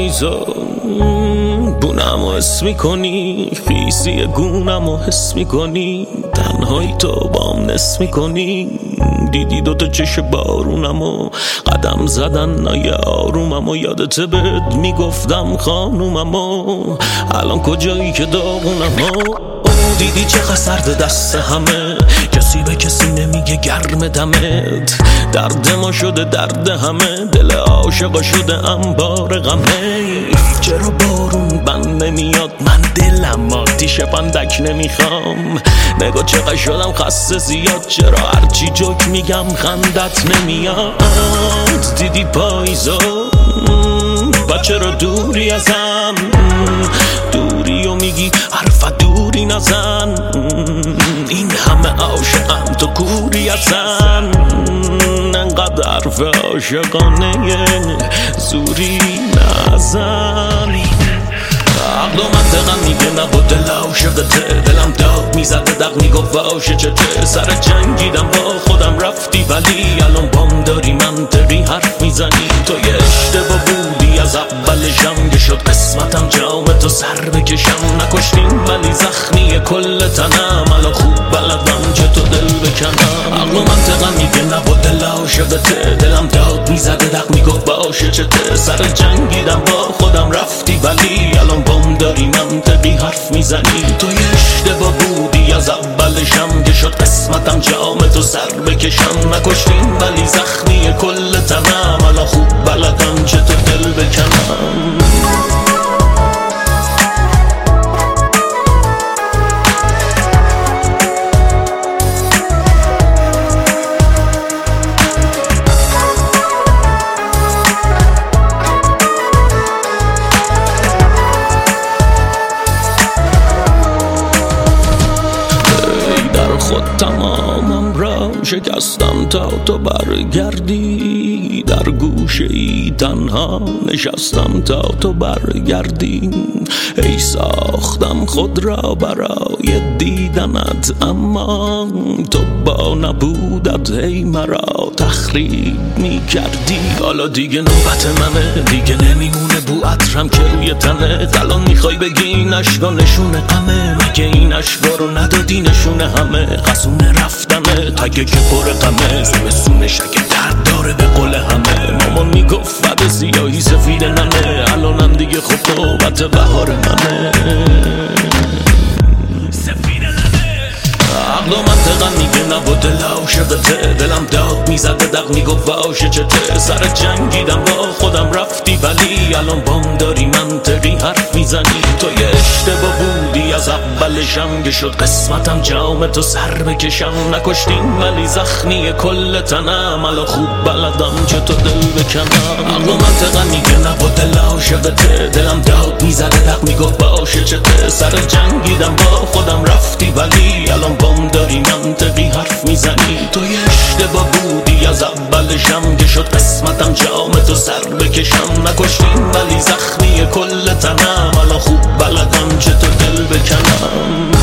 پاییزا بونمو حس میکنی، خیسی گونمو حس میکنی، تنهایی تو بام نس میکنی، دیدی دوتا چش بارونمو قدم زدن نای آروممو، یادت بهت میگفتم خانوممو، الان کجایی که داغونمو. دیدی چقدر سرد دست همه، کسی به کسی نمیگه گرم دمت، درد ما شده درد همه، دل عاشقا شده انبار غمه. چرا بارون بند نمیاد، من دلم آتیش پندک نمیخوام، نگاه چقدر شدم خسته زیاد، چرا هرچی جوک میگم خندت نمیاد. دیدی پاییزا و چرا دوری ازم، دوری و میگی حرف دوری نزن، این همه عاشقم تو کوری ازن، انقدر حرف عاشقانه زوری نزن. عقل و منطقم میگه نبود دل عاشقته، دلم داد میزده دق میگفت واشه چته، سر جنگیدم با خودم رفتی ولی الان بام داری منطقی حرف میزنی. تو یه اشتباه بودی از اولشم که شد قسمتم جام تو سر بکشم، نکشتیم ولی زخمی کل تنم، الان خوب بلدم چه تو دل بکنم. عقل و منطقم میگه نبود دل عاشقته، دلم داد میزده دق میگفت باشه چته، سر جنگیدم با خودم رفتی ولی الان بام داری منطقی حرف میزنی. تو یه اشتباه بودی از اولشم که شد قسمتم جام تو سر بکشم، نکشتیم ولی زخمی کل تنم، الان خوب بلدم چه تو دل بکنم. خود تمامم را شکستم تا تو برگردی، در گوشه ای تنها نشستم تا تو برگردی، ای ساختم خود را برای دیدنت اما تو با نبودت ای مرا تخریب می کردی. حالا دیگه نوبت منه، دیگه نمیمونه بو عطرم که روی تنه، الان میخوای بگی این اشکا نشونه غمه، میگه این اشکا رو ندادی نشونه همه، قصونه رفتنه تگه که پر غمه، زمستونش اگه درد داره به قول همه، مامان میگفت بعد سیاهی سفید ننه، الانم دیگه خب نوبت بهار منه. عقل و منطقم میگه نبود دل عاشقته، دلم داد میزده دق میگفت واشه چته، سر جنگیدم با خودم رفتی ولی الان بام داری منطقی حرف میزنی. تو یه اشتباه بودی از اولشم که شد قسمتم جام تو سر بکشم، نکشتیم ولی زخمی کل تنم، الان خوب بلدم چه تو دل بکنم. عقل و منطقم میگه نبود دل عاشقته، دلم داد میزده دق میگفت باشه چته، سر جنگیدم با خودم رفتی ولی الان بام داری منطقی حرف میزنی. تو یه اشتباه بودی از اولشم که شد قسمتم جام تو سر بکشم، نکشتیم ولی زخمی کل تنم، الان خوب بلدم چه تو دل بکنم.